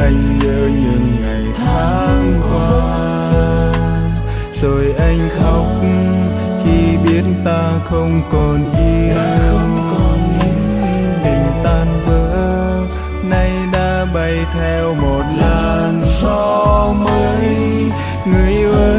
anh nhớ những ngày tháng qua. Rồi anh khóc khi biết ta không còn yêu. Tình tan vỡ nay đã bay theo một làn gió mới. Người ơi